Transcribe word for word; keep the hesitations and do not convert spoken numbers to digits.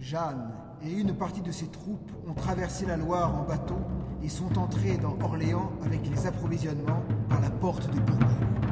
Jeanne et une partie de ses troupes ont traversé la Loire en bateau et sont entrés dans Orléans avec les approvisionnements par la porte de Bourbourg.